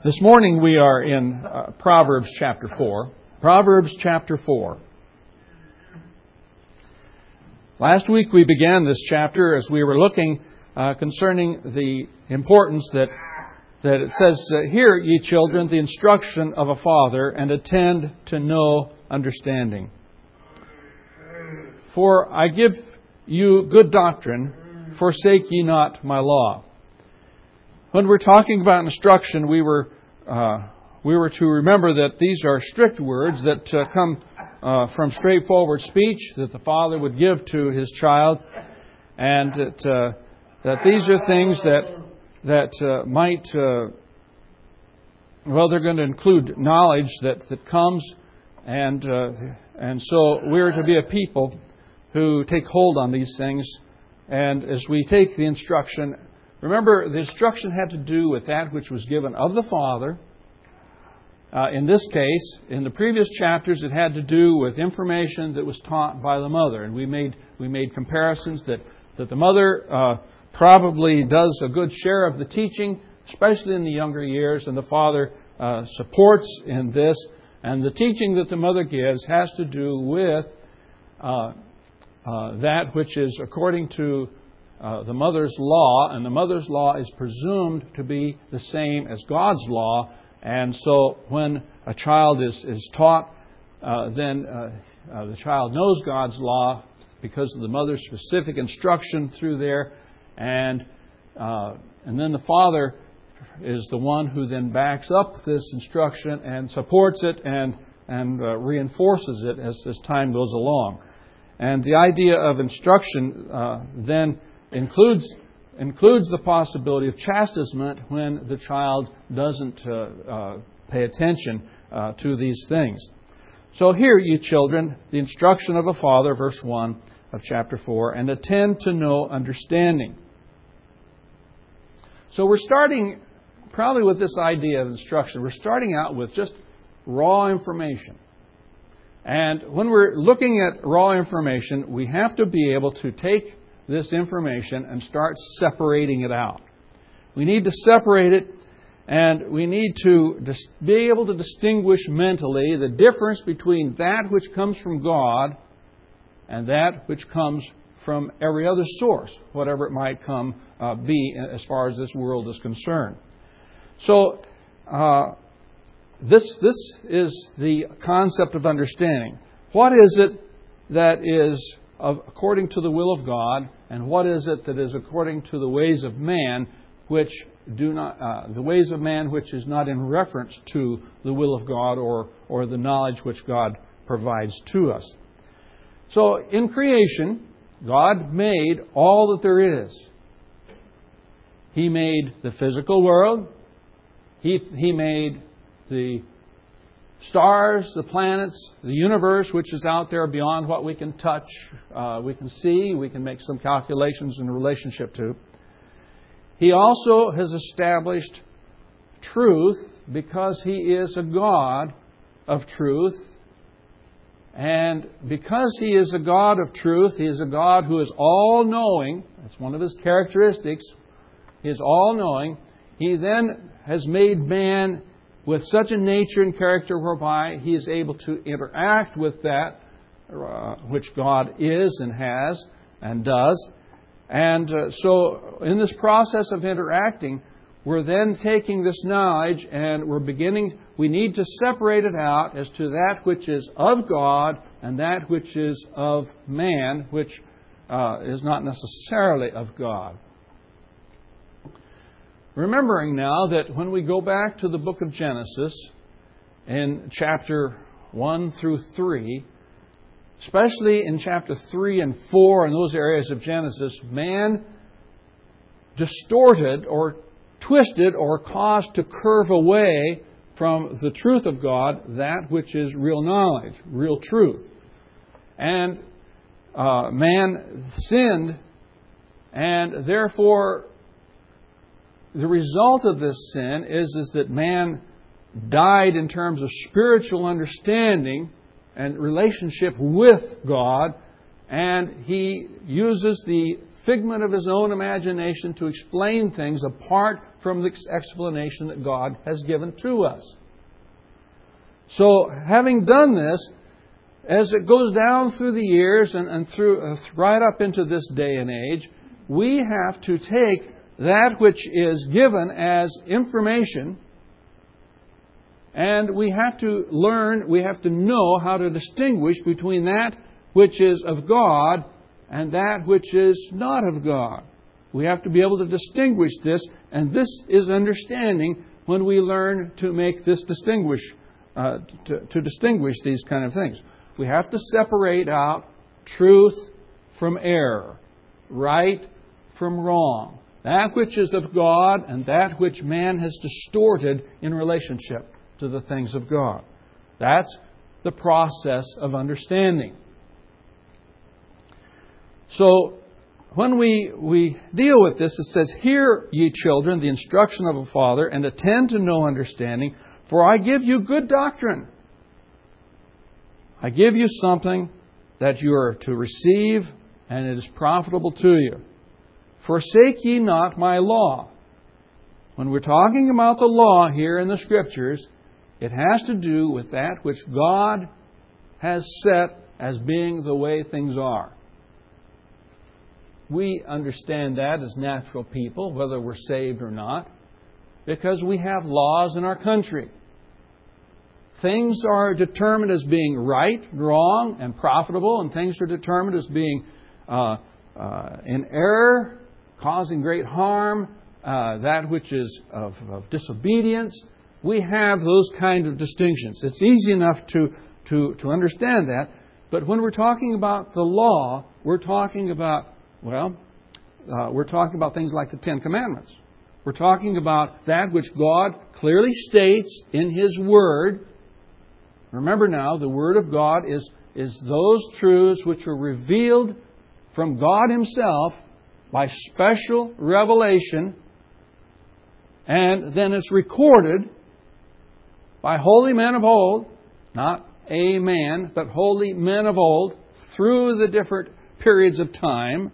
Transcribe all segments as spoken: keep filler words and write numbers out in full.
This morning we are in uh, Proverbs chapter four. Proverbs chapter four. Last week we began this chapter as we were looking uh, concerning the importance that that it says, uh, "Hear, ye children, the instruction of a father, and attend to know understanding. For I give you good doctrine, forsake ye not my law." When we're talking about instruction, we were uh, we were to remember that these are strict words that uh, come uh, from straightforward speech that the father would give to his child, and that uh, that these are things that that uh, might uh, well, they're going to include knowledge that that comes, and uh, and so we're to be a people who take hold on these things, and as we take the instruction. Remember, the instruction had to do with that which was given of the Father. Uh, in this case, in the previous chapters, it had to do with information that was taught by the mother. And we made we made comparisons that, that the mother uh, probably does a good share of the teaching, especially in the younger years, and the father uh, supports in this. And the teaching that the mother gives has to do with uh, uh, that which is according to Uh, the mother's law, and the mother's law is presumed to be the same as God's law. And so when a child is, is taught, uh, then uh, uh, the child knows God's law because of the mother's specific instruction through there. And uh, and then the father is the one who then backs up this instruction and supports it and, and uh, reinforces it as, as time goes along. And the idea of instruction uh, then includes includes the possibility of chastisement when the child doesn't uh, uh, pay attention uh, to these things. So hear, ye children, the instruction of a father, verse one of chapter four, and attend to know understanding. So we're starting probably with this idea of instruction. We're starting out with just raw information. And when we're looking at raw information, we have to be able to take this information and start separating it out. We need to separate it, and we need to dis- be able to distinguish mentally the difference between that which comes from God and that which comes from every other source, whatever it might come uh, be as far as this world is concerned. So uh, this this is the concept of understanding. What is it that is of, according to the will of God, and what is it that is according to the ways of man, which do not uh, the ways of man which is not in reference to the will of God or or the knowledge which God provides to us. So in creation, God made all that there is. He made the physical world. He He made the stars, the planets, the universe, which is out there beyond what we can touch, uh, we can see, we can make some calculations in relationship to. He also has established truth because He is a God of truth. And because He is a God of truth, He is a God who is all-knowing. That's one of His characteristics. He is all-knowing. He then has made man with such a nature and character whereby He is able to interact with that uh, which God is and has and does. And uh, so in this process of interacting, we're then taking this knowledge and we're beginning, we need to separate it out as to that which is of God and that which is of man, which uh, is not necessarily of God. Remembering now that when we go back to the book of Genesis, in chapter one through three, especially in chapter three and four and those areas of Genesis, man distorted or twisted or caused to curve away from the truth of God, that which is real knowledge, real truth. And uh, man sinned, and therefore the result of this sin is, is that man died in terms of spiritual understanding and relationship with God, and he uses the figment of his own imagination to explain things apart from the explanation that God has given to us. So, having done this, as it goes down through the years and, and through uh, right up into this day and age, we have to take that which is given as information, and we have to learn, we have to know how to distinguish between that which is of God and that which is not of God. We have to be able to distinguish this, and this is understanding when we learn to make this distinguish, uh, to, to distinguish these kind of things. We have to separate out truth from error, right from wrong, that which is of God and that which man has distorted in relationship to the things of God. That's the process of understanding. So, when we, we deal with this, it says, "Hear, ye children, the instruction of a father, and attend to no understanding, for I give you good doctrine. I give you something that you are to receive, and it is profitable to you. Forsake ye not my law." When we're talking about the law here in the Scriptures, it has to do with that which God has set as being the way things are. We understand that as natural people, whether we're saved or not, because we have laws in our country. Things are determined as being right, wrong, and profitable, and things are determined as being uh, uh, in error, causing great harm, uh, that which is of, of disobedience. We have those kind of distinctions. It's easy enough to, to, to understand that, but when we're talking about the law, we're talking about, well, uh, we're talking about things like the Ten Commandments. We're talking about that which God clearly states in His Word. Remember now, the Word of God is, is those truths which are revealed from God Himself by special revelation, and then it's recorded by holy men of old, not a man, but holy men of old, through the different periods of time,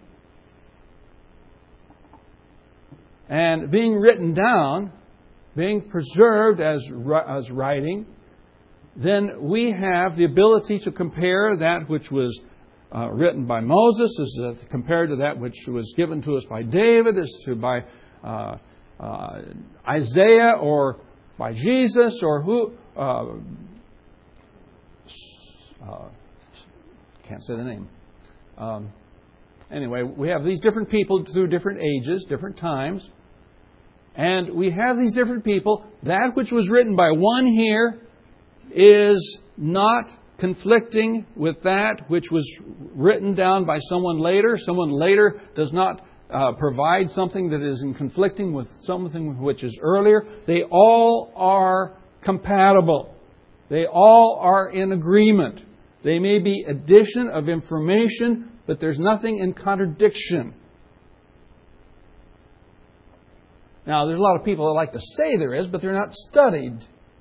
and being written down, being preserved as, as writing. Then we have the ability to compare that which was uh, written by Moses as uh, compared to that which was given to us by David, as to by uh, uh, Isaiah or by Jesus or who. Uh, uh, can't say the name. Um, anyway, we have these different people through different ages, different times. And we have these different people. That which was written by one here is not conflicting with that which was written down by someone later. Someone later does not uh, provide something that is in conflicting with something which is earlier. They all are compatible. They all are in agreement. They may be addition of information, but there's nothing in contradiction. Now, there's a lot of people that like to say there is, but they're not studied.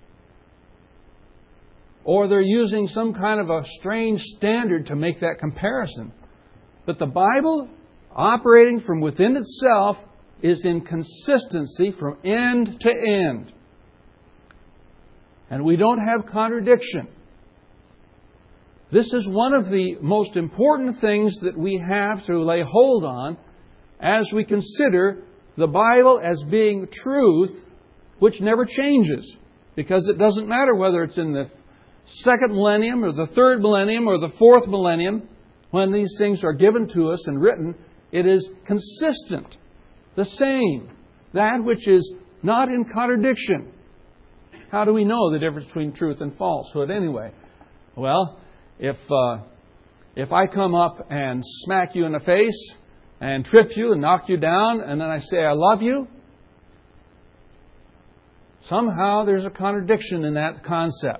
Or they're using some kind of a strange standard to make that comparison. But the Bible, operating from within itself, is in consistency from end to end. And we don't have contradiction. This is one of the most important things that we have to lay hold on as we consider the Bible as being truth which never changes. Because it doesn't matter whether it's in the second millennium or the third millennium or the fourth millennium, when these things are given to us and written, it is consistent, the same, that which is not in contradiction. How do we know the difference between truth and falsehood anyway? Well, if uh, if I come up and smack you in the face and trip you and knock you down, and then I say I love you, somehow there's a contradiction in that concept.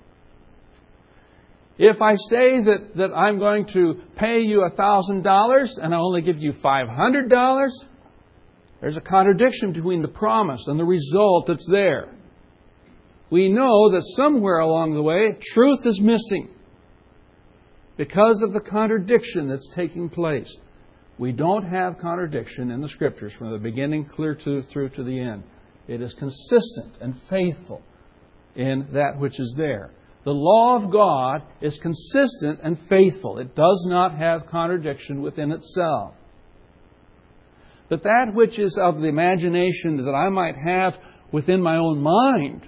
If I say that, that I'm going to pay you one thousand dollars and I only give you five hundred dollars, there's a contradiction between the promise and the result that's there. We know that somewhere along the way, truth is missing because of the contradiction that's taking place. We don't have contradiction in the Scriptures from the beginning clear to, through to the end. It is consistent and faithful in that which is there. The law of God is consistent and faithful. It does not have contradiction within itself. But that which is of the imagination that I might have within my own mind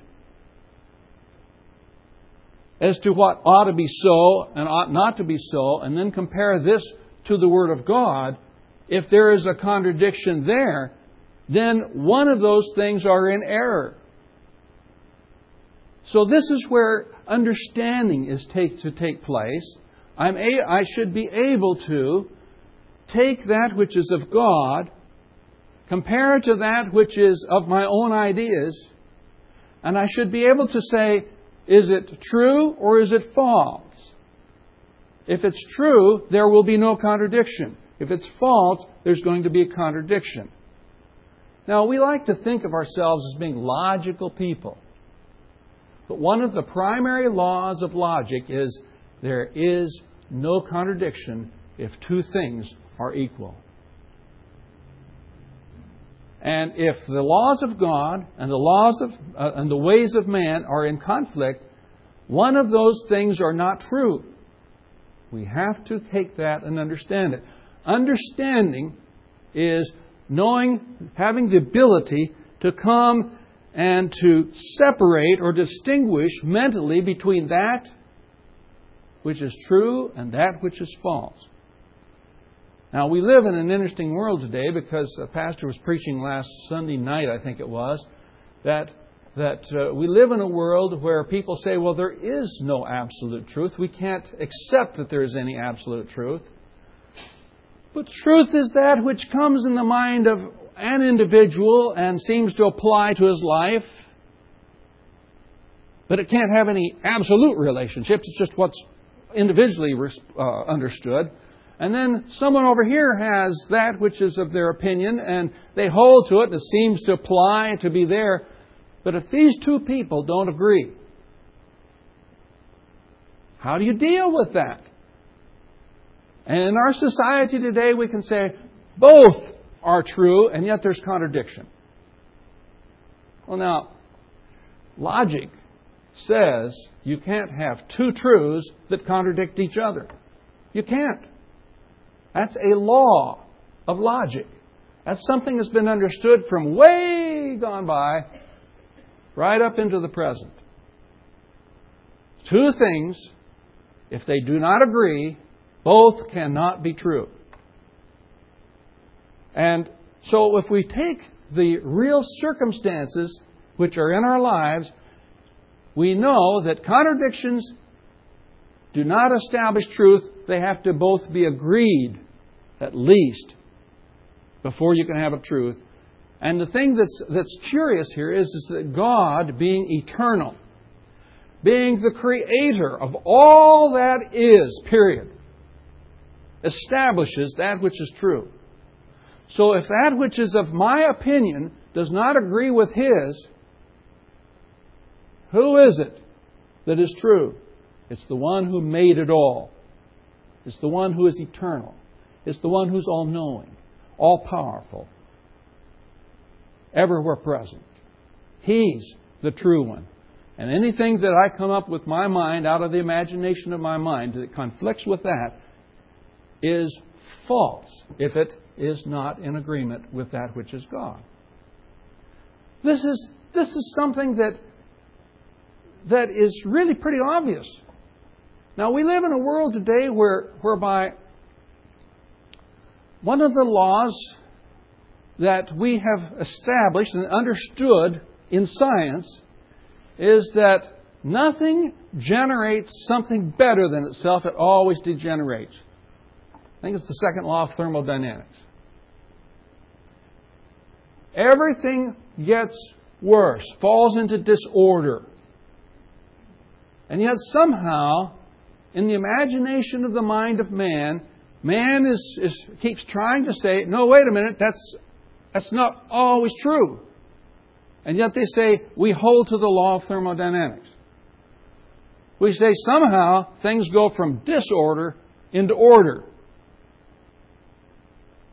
as to what ought to be so and ought not to be so, and then compare this to the Word of God, if there is a contradiction there, then one of those things are in error. So this is where understanding is take, to take place. I'm a, I should be able to take that which is of God, compare it to that which is of my own ideas, and I should be able to say, is it true or is it false? If it's true, there will be no contradiction. If it's false, there's going to be a contradiction. Now, we like to think of ourselves as being logical people. But one of the primary laws of logic is there is no contradiction if two things are equal. And if the laws of God and the laws of uh, and the ways of man are in conflict, one of those things are not true. We have to take that and understand it. Understanding is knowing, having the ability to come and to separate or distinguish mentally between that which is true and that which is false. Now, we live in an interesting world today because a pastor was preaching last Sunday night, I think it was, that that uh, we live in a world where people say, well, there is no absolute truth. We can't accept that there is any absolute truth. But truth is that which comes in the mind of an individual and seems to apply to his life. But it can't have any absolute relationships. It's just what's individually uh, understood. And then someone over here has that which is of their opinion, and they hold to it, and it seems to apply to be there. But if these two people don't agree, how do you deal with that? And in our society today, we can say both are true, and yet there's contradiction. Well, now, logic says you can't have two truths that contradict each other. You can't. That's a law of logic. That's something that's been understood from way gone by right up into the present. Two things, if they do not agree, both cannot be true. And so if we take the real circumstances which are in our lives, we know that contradictions do not establish truth. They have to both be agreed, at least, before you can have a truth. And the thing that's that's curious here is, is that God, being eternal, being the creator of all that is, period, establishes that which is true. So if that which is of my opinion does not agree with His, who is it that is true? It's the one who made it all. It's the one who is eternal. It's the one who's all-knowing, all-powerful, everywhere present. He's the true one. And anything that I come up with my mind, out of the imagination of my mind, that conflicts with that, is false if it is not in agreement with that which is God. This is this is something that that is really pretty obvious. Now, we live in a world today where whereby one of the laws that we have established and understood in science is that nothing generates something better than itself. It always degenerates. I think it's the second law of thermodynamics. Everything gets worse, falls into disorder. And yet somehow, in the imagination of the mind of man, man is, is keeps trying to say, no, wait a minute, that's that's not always true. And yet they say, we hold to the law of thermodynamics. We say somehow things go from disorder into order.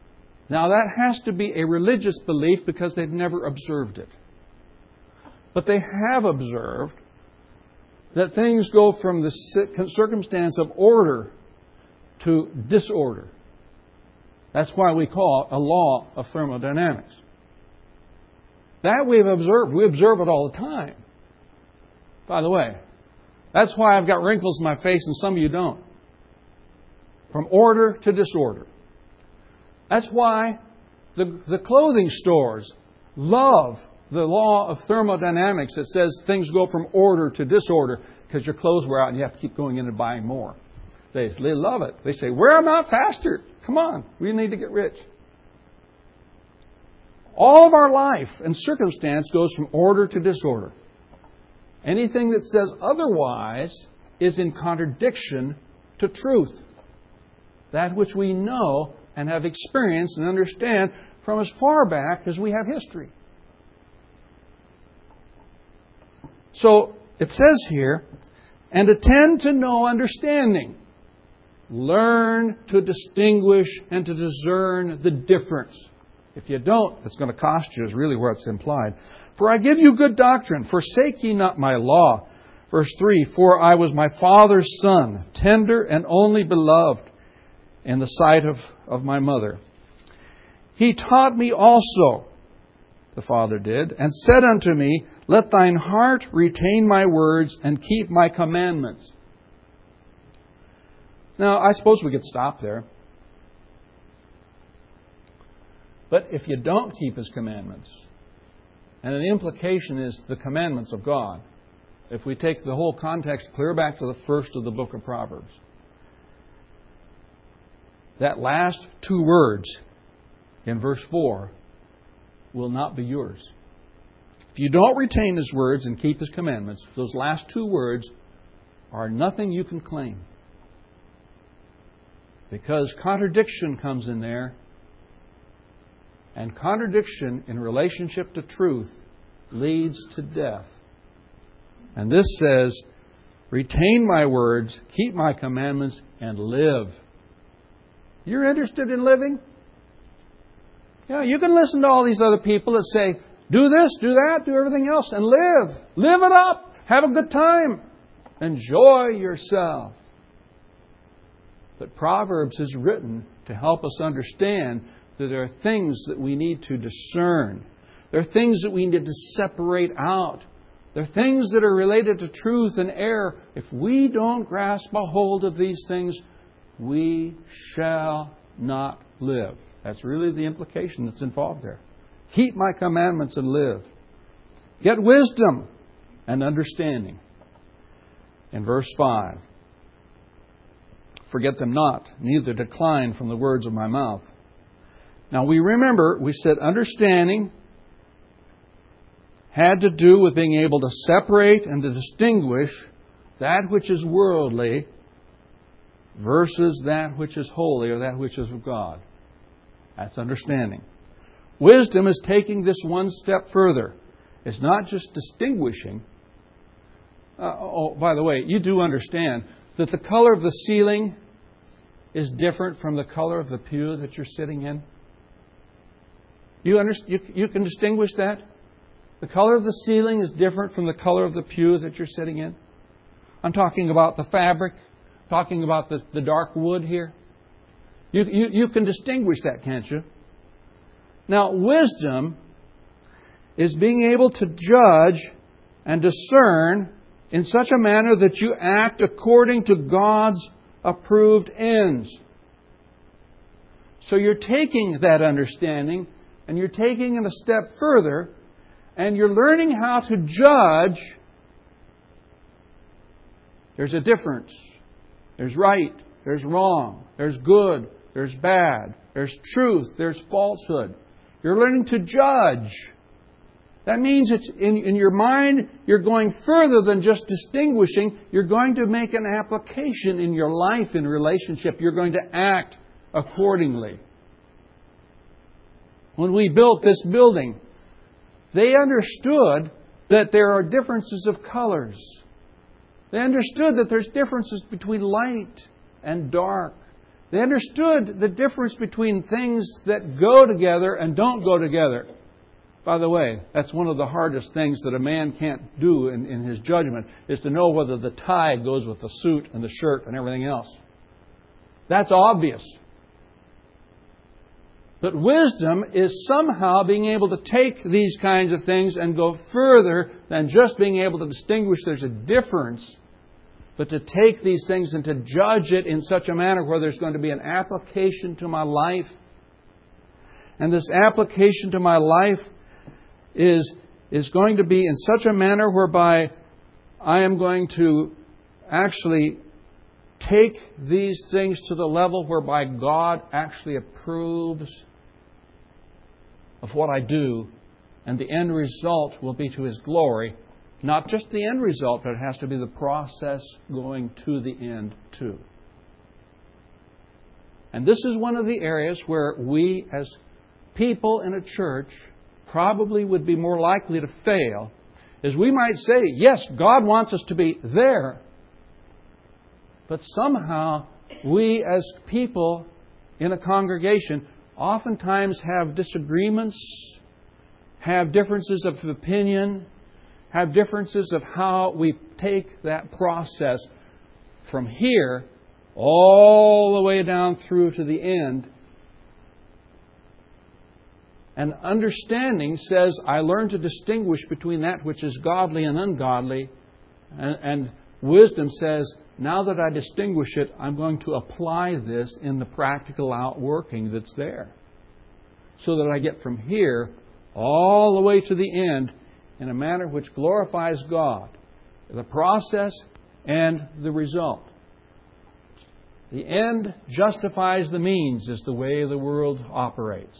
Now that has to be a religious belief because they've never observed it. But they have observed that things go from the circumstance of order to disorder. That's why we call it a law of thermodynamics. That we've observed. We observe it all the time. By the way, that's why I've got wrinkles in my face and some of you don't. From order to disorder. That's why the, the clothing stores love the law of thermodynamics that says things go from order to disorder because your clothes wear out and you have to keep going in and buying more. They, they love it. They say, wear them out faster. Come on, we need to get rich. All of our life and circumstance goes from order to disorder. Anything that says otherwise is in contradiction to truth. That which we know and have experienced and understand from as far back as we have history. So it says here, and attend to know understanding. Learn to distinguish and to discern the difference. If you don't, it's going to cost you, is really where it's implied. For I give you good doctrine. Forsake ye not my law. Verse three, for I was my father's son, tender and only beloved in the sight of, of my mother. He taught me also, the Father did, and said unto me, let thine heart retain my words and keep my commandments. Now, I suppose we could stop there. But if you don't keep His commandments, and the implication is the commandments of God, if we take the whole context clear back to the first of the book of Proverbs, that last two words in verse four will not be yours. If you don't retain His words and keep His commandments, those last two words are nothing you can claim. Because contradiction comes in there, and contradiction in relationship to truth leads to death. And this says, retain my words, keep my commandments, and live. You're interested in living? Yeah, you can listen to all these other people that say, do this, do that, do everything else, and live. Live it up. Have a good time. Enjoy yourself. But Proverbs is written to help us understand that there are things that we need to discern. There are things that we need to separate out. There are things that are related to truth and error. If we don't grasp a hold of these things, we shall not live. That's really the implication that's involved there. Keep my commandments and live. Get wisdom and understanding. In verse five, forget them not, neither decline from the words of my mouth. Now we remember, we said understanding had to do with being able to separate and to distinguish that which is worldly versus that which is holy or that which is of God. That's understanding. Wisdom is taking this one step further. It's not just distinguishing. Uh, oh, by the way, you do understand that the color of the ceiling is different from the color of the pew that you're sitting in. You, under, you, you can distinguish that? The color of the ceiling is different from the color of the pew that you're sitting in. I'm talking about the fabric, talking about the, the dark wood here. You, you, you can distinguish that, can't you? Now, wisdom is being able to judge and discern in such a manner that you act according to God's approved ends. So you're taking that understanding and you're taking it a step further and you're learning how to judge. There's a difference. There's right. There's wrong. There's good. There's bad. There's truth. There's falsehood. You're learning to judge. That means it's in, in your mind, you're going further than just distinguishing. You're going to make an application in your life, in relationship. You're going to act accordingly. When we built this building, they understood that there are differences of colors. They understood that there's differences between light and dark. They understood the difference between things that go together and don't go together. By the way, that's one of the hardest things that a man can't do in, in his judgment, is to know whether the tie goes with the suit and the shirt and everything else. That's obvious. But wisdom is somehow being able to take these kinds of things and go further than just being able to distinguish there's a difference, but to take these things and to judge it in such a manner where there's going to be an application to my life. And this application to my life is, is going to be in such a manner whereby I am going to actually take these things to the level whereby God actually approves of what I do, and the end result will be to His glory. Not just the end result, but it has to be the process going to the end too. And this is one of the areas where we as people in a church probably would be more likely to fail, is we might say, yes, God wants us to be there, but somehow we as people in a congregation oftentimes have disagreements, have differences of opinion, have differences of how we take that process from here all the way down through to the end. And understanding says, I learn to distinguish between that which is godly and ungodly. And, and wisdom says, now that I distinguish it, I'm going to apply this in the practical outworking that's there. So that I get from here all the way to the end in a manner which glorifies God. The process and the result. The end justifies the means is the way the world operates.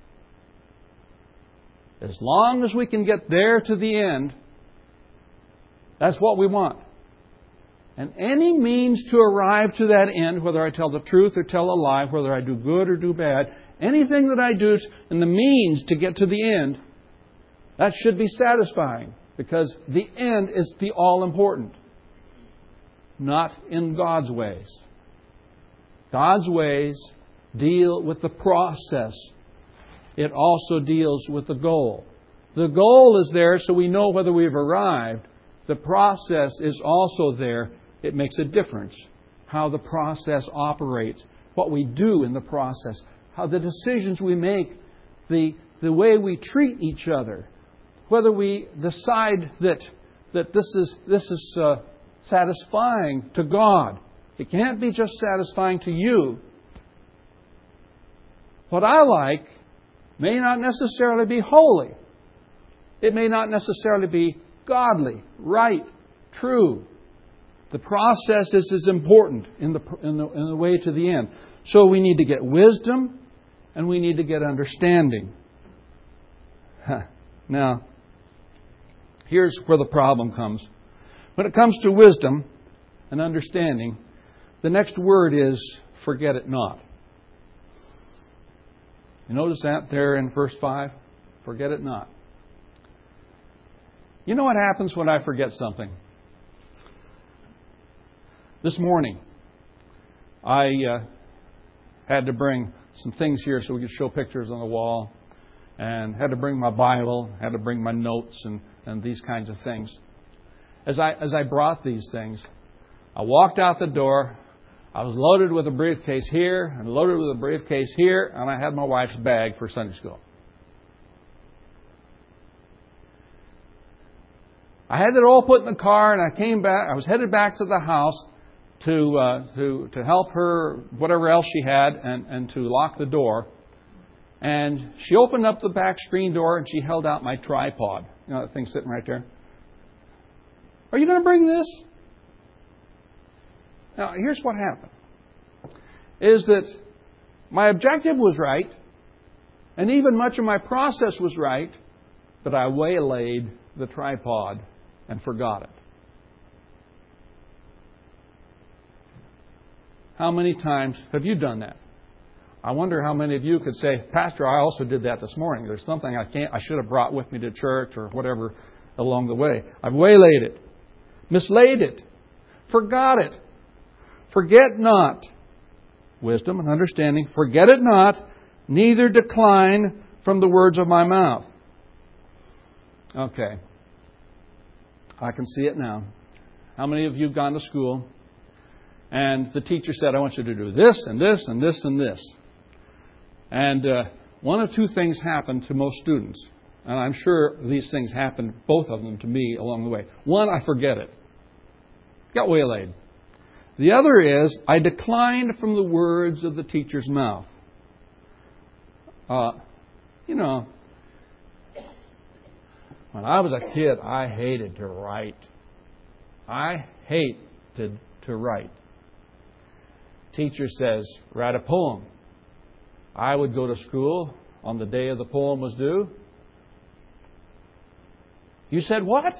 As long as we can get there to the end, that's what we want. And any means to arrive to that end, whether I tell the truth or tell a lie, whether I do good or do bad, anything that I do in the means to get to the end, that should be satisfying, because the end is the all-important, not in God's ways. God's ways deal with the process. It also deals with the goal. The goal is there so we know whether we've arrived. The process is also there. It makes a difference how the process operates, what we do in the process, how the decisions we make, the, the way we treat each other, whether we decide that, that this is, this is uh, satisfying to God. It can't be just satisfying to you. What I like may not necessarily be holy. It may not necessarily be godly, right, true. The process is as important in the, in the, in the way to the end. So we need to get wisdom and we need to get understanding. Huh. Now, here's where the problem comes. When it comes to wisdom and understanding, the next word is forget it not. You notice that there in verse five? Forget it not. You know what happens when I forget something? This morning, I uh, had to bring some things here so we could show pictures on the wall, and had to bring my Bible, had to bring my notes and, and these kinds of things. As I, as I brought these things, I walked out the door. I was loaded with a briefcase here and loaded with a briefcase here, and I had my wife's bag for Sunday school. I had it all put in the car, and I came back. I was headed back to the house to uh, to to help her, whatever else she had, and, and to lock the door. And she opened up the back screen door, and she held out my tripod. You know that thing sitting right there? Are you going to bring this? Now, here's what happened. Is that my objective was right, and even much of my process was right, but I waylaid the tripod and forgot it. How many times have you done that? I wonder how many of you could say, Pastor, I also did that this morning. There's something I can't, I should have brought with me to church or whatever along the way. I've waylaid it, mislaid it, forgot it. Forget not. wisdom and understanding. Forget it not, neither decline from the words of my mouth. Okay. I can see it now. How many of you have gone to school and the teacher said, I want you to do this and this and this and this. And uh, one of two things happen to most students. And I'm sure these things happened, both of them, to me along the way. One, I forget it. Got waylaid. The other is, I declined from the words of the teacher's mouth. Uh, you know, when I was a kid, I hated to write. I hated to write. Teacher says, write a poem. I would go to school on the day of the poem was due. You said what?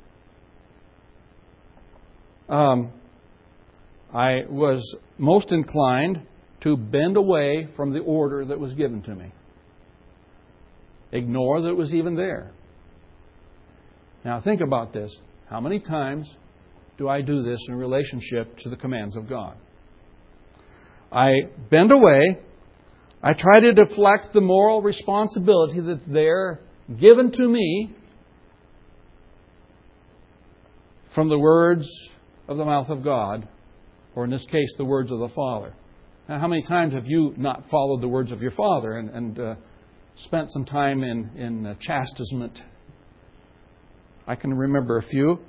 Um, I was most inclined to bend away from the order that was given to me. Ignore that it was even there. Now think about this. How many times do I do this in relationship to the commands of God? I bend away. I try to deflect the moral responsibility that's there, given to me, from the words of the mouth of God, or in this case, the words of the Father. Now, how many times have you not followed the words of your Father and, and uh, spent some time in, in uh, chastisement? I can remember a few.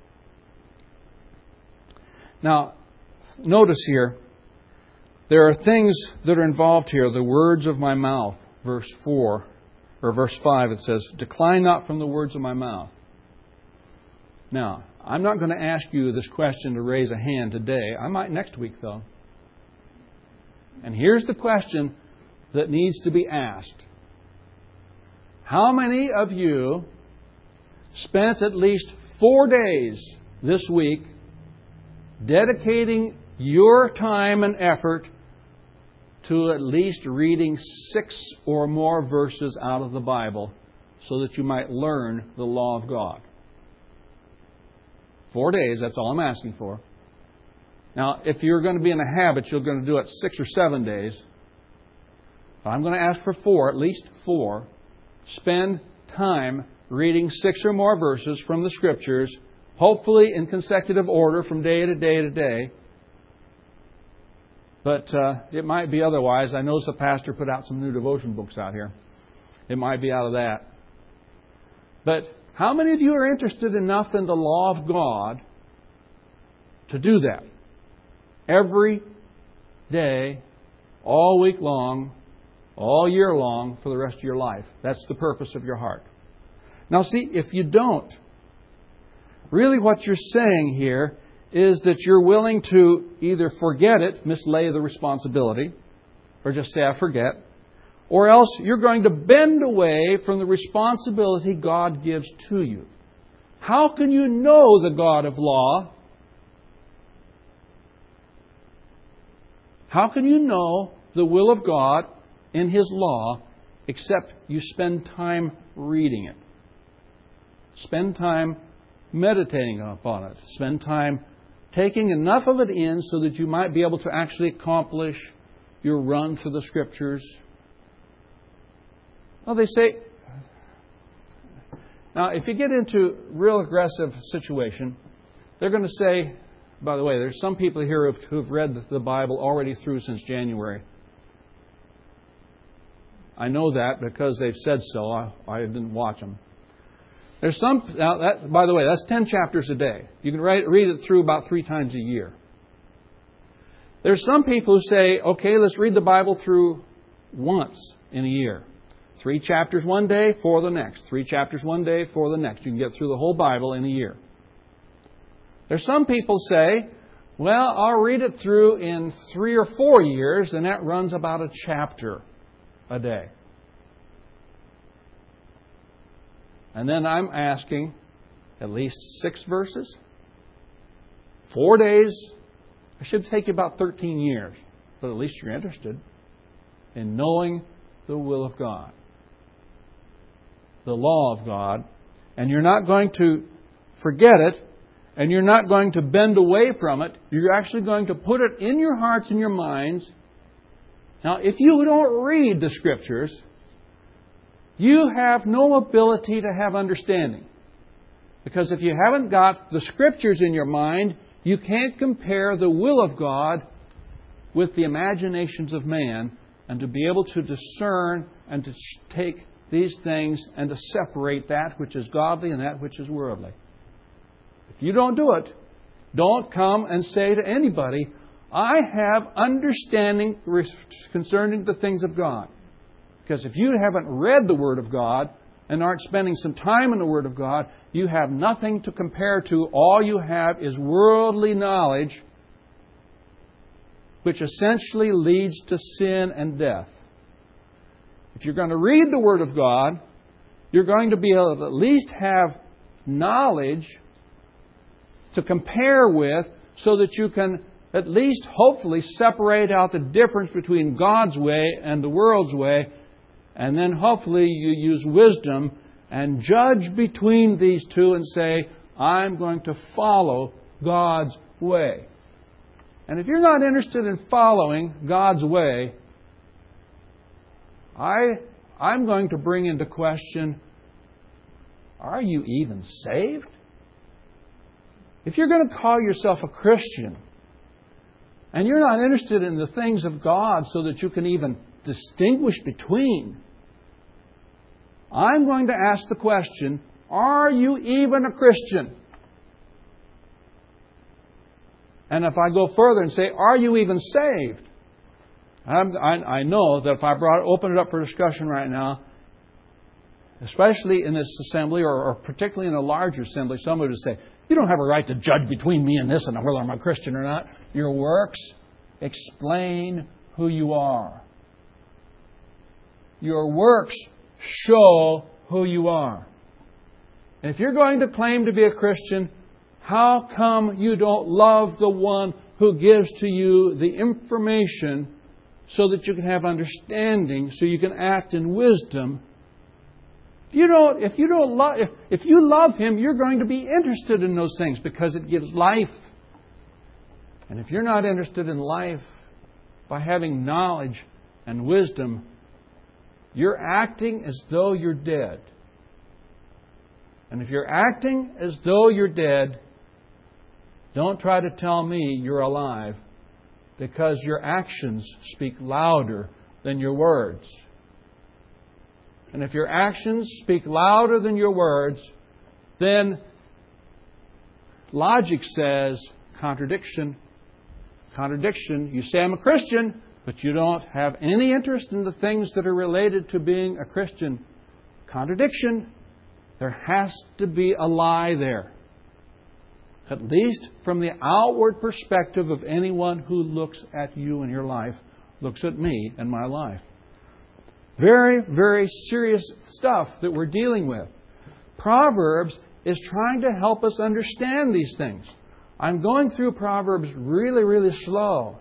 Now, notice here, there are things that are involved here. The words of my mouth, verse four, or verse five, it says, decline not from the words of my mouth. Now, I'm not going to ask you this question to raise a hand today. I might next week, though. And here's the question that needs to be asked. How many of you spent at least four days this week dedicating your time and effort to at least reading six or more verses out of the Bible so that you might learn the law of God? Four days, that's all I'm asking for. Now, if you're going to be in a habit, you're going to do it six or seven days. But I'm going to ask for four, at least four. Spend time reading six or more verses from the Scriptures, hopefully in consecutive order from day to day to day. But uh, it might be otherwise. I noticed the pastor put out some new devotion books out here. It might be out of that. But how many of you are interested enough in the law of God to do that? Every day, all week long, all year long, for the rest of your life. That's the purpose of your heart. Now see, if you don't, really what you're saying here is that you're willing to either forget it, mislay the responsibility, or just say, I forget, or else you're going to bend away from the responsibility God gives to you. How can you know the God of law? How can you know the will of God in His law except you spend time reading it? Spend time meditating upon it. Spend time taking enough of it in so that you might be able to actually accomplish your run through the Scriptures. Well, they say, now if you get into real aggressive situation, they're going to say, by the way, there's some people here who have read the Bible already through since January. I know that because they've said so. I, I didn't watch them. There's some, now that, by the way, that's ten chapters a day. You can write, read it through about three times a year. There's some people who say, okay, let's read the Bible through once in a year. Three chapters one day, four the next. Three chapters one day, four the next. You can get through the whole Bible in a year. There's some people say, well, I'll read it through in three or four years, and that runs about a chapter a day. And then I'm asking at least six verses, four days. It should take you about thirteen years, but at least you're interested in knowing the will of God, the law of God, and you're not going to forget it, and you're not going to bend away from it. You're actually going to put it in your hearts and your minds Now, if you don't read the Scriptures, you have no ability to have understanding. Because if you haven't got the Scriptures in your mind, you can't compare the will of God with the imaginations of man and to be able to discern and to take these things and to separate that which is godly and that which is worldly. If you don't do it, don't come and say to anybody, I have understanding concerning the things of God. Because if you haven't read the Word of God and aren't spending some time in the Word of God, you have nothing to compare to. All you have is worldly knowledge, which essentially leads to sin and death. If you're going to read the Word of God, you're going to be able to at least have knowledge to compare with so that you can at least hopefully separate out the difference between God's way and the world's way. And then hopefully you use wisdom and judge between these two and say, I'm going to follow God's way. And if you're not interested in following God's way, I, I'm going to bring into question, are you even saved? If you're going to call yourself a Christian and you're not interested in the things of God so that you can even distinguish between, I'm going to ask the question, are you even a Christian? And if I go further and say, are you even saved? I'm, I, I know that if I brought open it up for discussion right now, especially in this assembly or, or particularly in a larger assembly, somebody would say, you don't have a right to judge between me and this and whether I'm a Christian or not. Your works explain who you are. Your works show who you are. And if you're going to claim to be a Christian, how come you don't love the one who gives to you the information so that you can have understanding, so you can act in wisdom? You don't, if you don't love, if, if you love Him, you're going to be interested in those things because it gives life. And if you're not interested in life by having knowledge and wisdom, you're acting as though you're dead. And if you're acting as though you're dead, don't try to tell me you're alive, because your actions speak louder than your words. And if your actions speak louder than your words, then logic says contradiction. Contradiction. You say I'm a Christian, but you don't have any interest in the things that are related to being a Christian. Contradiction. There has to be a lie there. At least from the outward perspective of anyone who looks at you and your life, looks at me and my life. Very, very serious stuff that we're dealing with. Proverbs is trying to help us understand these things. I'm going through Proverbs really, really slow.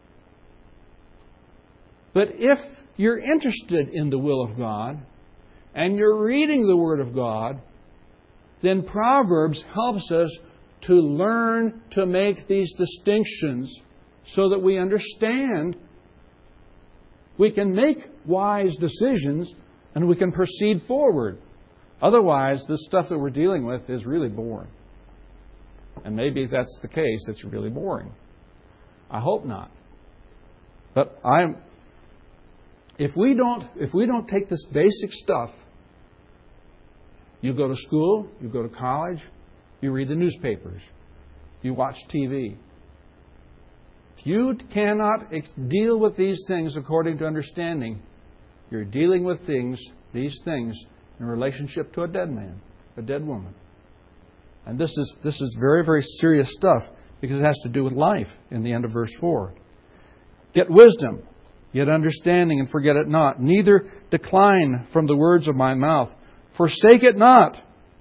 But if you're interested in the will of God and you're reading the Word of God, then Proverbs helps us to learn to make these distinctions so that we understand. We can make wise decisions and we can proceed forward. Otherwise, this stuff that we're dealing with is really boring. And maybe if that's the case, it's really boring. I hope not. But I'm if we don't if we don't take this basic stuff, you go to school, you go to college, you read the newspapers, you watch T V. If you cannot deal with these things according to understanding, you're dealing with things, these things, in relationship to a dead man, a dead woman. And this is this is very, very serious stuff because it has to do with life in the end of verse four. Get wisdom, get understanding, and forget it not. Neither decline from the words of my mouth. Forsake it not.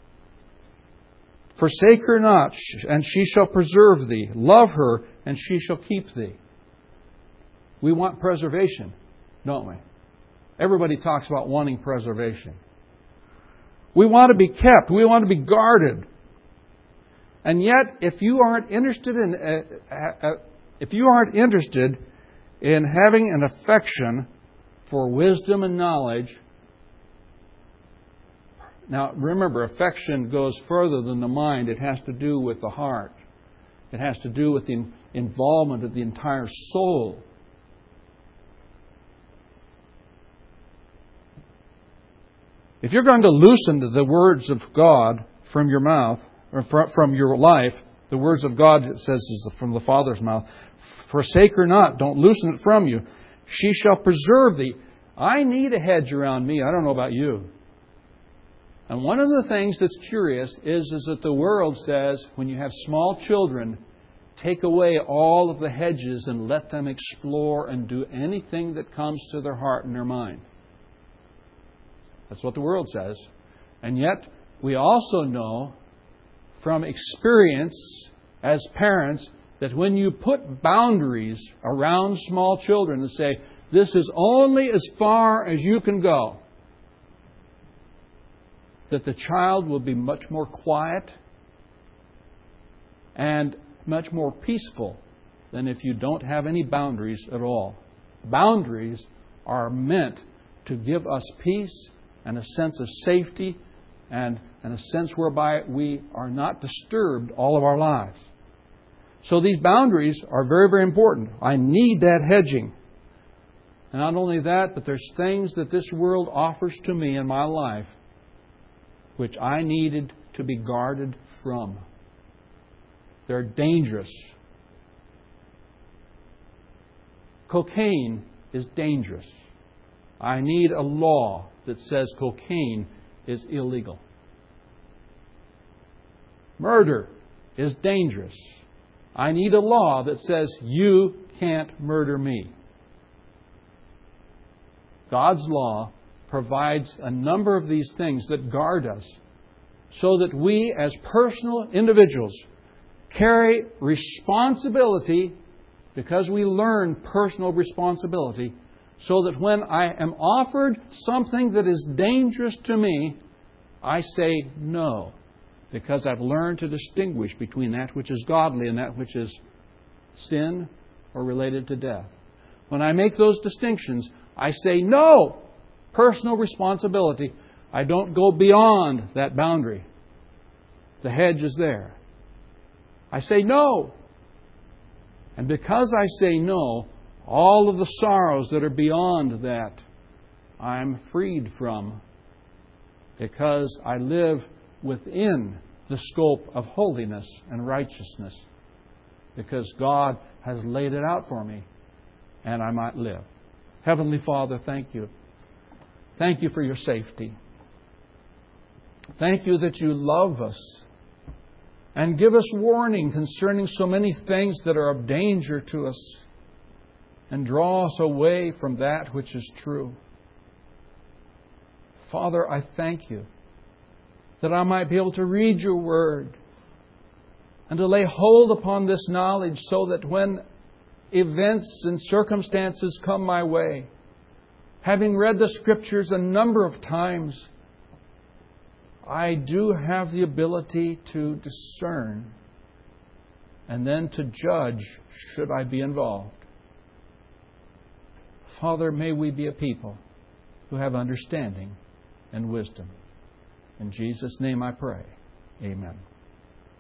Forsake her not, and she shall preserve thee. Love her, and she shall keep thee. We want preservation, don't we? Everybody talks about wanting preservation. We want to be kept. We want to be guarded. And yet, if you aren't interested in, uh, uh, if you aren't interested in having an affection for wisdom and knowledge. Now, remember, affection goes further than the mind. It has to do with the heart. It has to do with the involvement of the entire soul. If you're going to loosen the words of God from your mouth, or from your life, the words of God, it says, is from the Father's mouth, forsake her not, don't loosen it from you. She shall preserve thee. I need a hedge around me. I don't know about you. And one of the things that's curious is, is that the world says, when you have small children, take away all of the hedges and let them explore and do anything that comes to their heart and their mind. That's what the world says. And yet, we also know from experience as parents that when you put boundaries around small children and say, this is only as far as you can go, that the child will be much more quiet and much more peaceful than if you don't have any boundaries at all. Boundaries are meant to give us peace and a sense of safety and, and a sense whereby we are not disturbed all of our lives. So these boundaries are very, very important. I need that hedging. And not only that, but there's things that this world offers to me in my life which I needed to be guarded from. They're dangerous. Cocaine is dangerous. I need a law that says cocaine is illegal. Murder is dangerous. I need a law that says you can't murder me. God's law provides a number of these things that guard us so that we as personal individuals carry responsibility because we learn personal responsibility so that when I am offered something that is dangerous to me, I say no because I've learned to distinguish between that which is godly and that which is sin or related to death. When I make those distinctions, I say no. Personal responsibility. I don't go beyond that boundary. The hedge is there. I say no. And because I say no, all of the sorrows that are beyond that, I'm freed from because I live within the scope of holiness and righteousness because God has laid it out for me and I might live. Heavenly Father, thank you. Thank you for your safety. Thank you that you love us and give us warning concerning so many things that are of danger to us and draw us away from that which is true. Father, I thank you that I might be able to read your word and to lay hold upon this knowledge so that when events and circumstances come my way, having read the Scriptures a number of times, I do have the ability to discern and then to judge should I be involved. Father, may we be a people who have understanding and wisdom. In Jesus' name I pray. Amen.